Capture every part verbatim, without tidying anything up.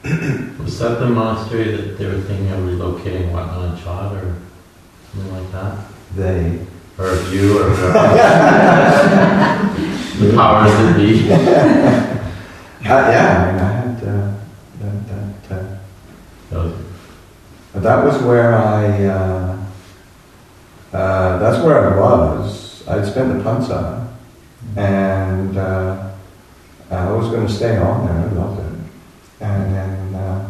Was that the monastery that they were thinking of relocating Wat Nanachad or something like that? They. Or you or the powers that be? uh, yeah, I mean, I had uh, that. that, uh, that, was that was where I. Uh, uh, that's where I was. I'd spent the Pansa, and uh, I was going to stay on there. I loved it, and then. Uh,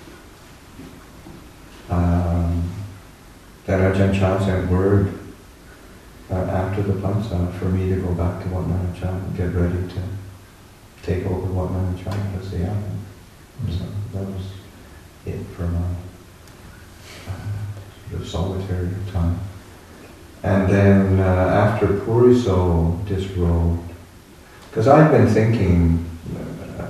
um, then Ajahn Chah sent word. Uh, after the Pansa, for me to go back to Wat Nanachad and get ready to take over Wat Nanachad as the abbot. Mm-hmm. So that was it for my uh, sort of solitary time. And then uh, after Puriso disrobed, because I'd been thinking uh,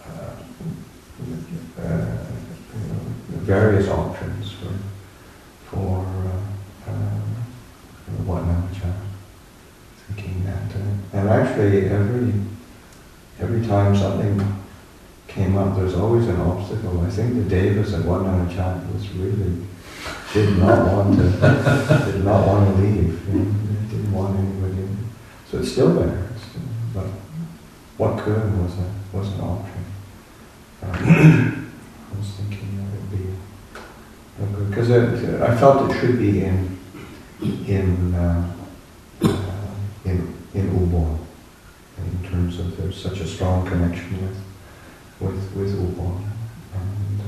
uh, uh, various options for for uh, uh, Wat Nanachad, thinking that, uh, and actually every every time something came up, there's always an obstacle. I think the Devas at Wat Nanachad was really did not want to did not want to leave. You know, they didn't want anybody in. So it's still there. It's still, but what could was a was an option. Um, I was thinking that it would be good because I felt it should be in. in uh, uh, in in Ubon, in terms of there's such a strong connection with with with Ubon, and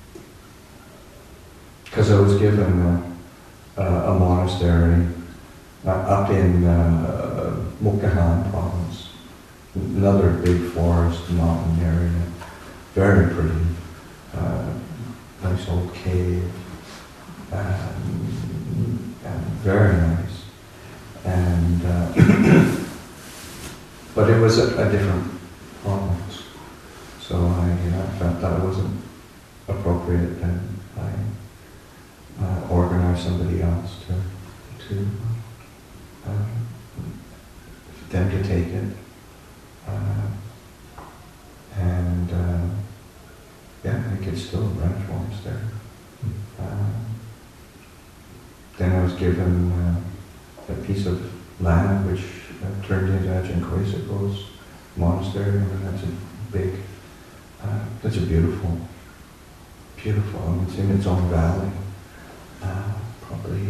because uh, I was given uh, uh, a monastery uh, up in uh, Mukdahan province, another big forest mountain area, very pretty, uh, nice old cave. Um, And very nice, and uh, but it was a, a different province, so I uh, felt that it wasn't appropriate, and I uh, organized somebody else to to uh, them to take it, uh, and uh, yeah, I think it's still a branch monastery. Uh, Then I was given uh, a piece of land which uh, turned into Ajahn Koisiko's monastery. I mean, that's a big, uh, that's a beautiful, beautiful, I mean, it's in its own valley. Uh, probably,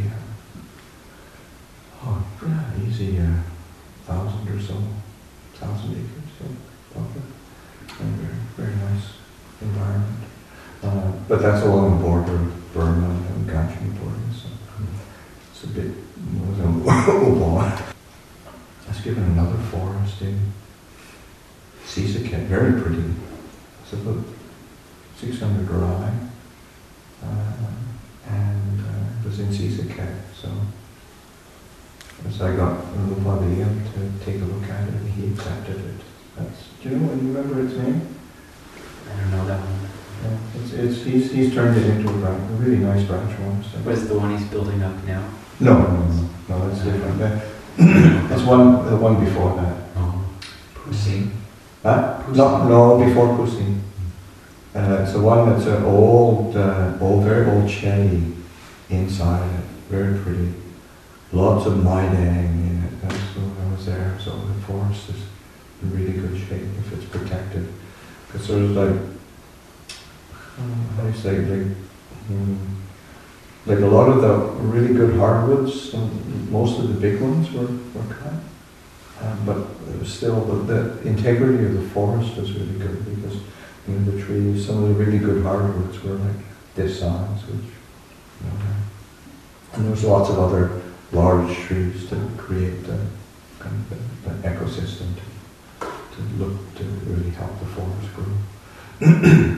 uh, oh, yeah, easy, a uh, thousand or so, thousand acres, so probably. And very, very nice environment. Uh, but that's along the border of Burma and Kachini border, so. It's a bit, it was a I was given another forest in Sisaket, very pretty. It's about six hundred rai, uh, and uh, it was in Sisaket, so as I got Lupaliyam to take a look at it, and he accepted it. That's, do you know, do you remember its name? I don't know that one. Yeah, it's, it's, he's, he's turned it into a, branch, a really nice branch monastery. What is the one he's building up now? No, no, no, no, it's different. It's one, the one before that. Oh, Pusi. Huh? No, no, before Pusi. Uh, it's the one that's an old, uh, old, very old shetty inside it, very pretty. Lots of maidang in it. That's when I was there. So the forest is in really good shape if it's protected. Because there's like, how do you say, like, hmm, like a lot of the really good hardwoods, most of the big ones were, were cut. Um, but it was still, the, the integrity of the forest was really good because, you know, the trees, some of the really good hardwoods were like this size, which, you know, and there was lots of other large trees to create the kind of the, the ecosystem to, to look, to really help the forest grow.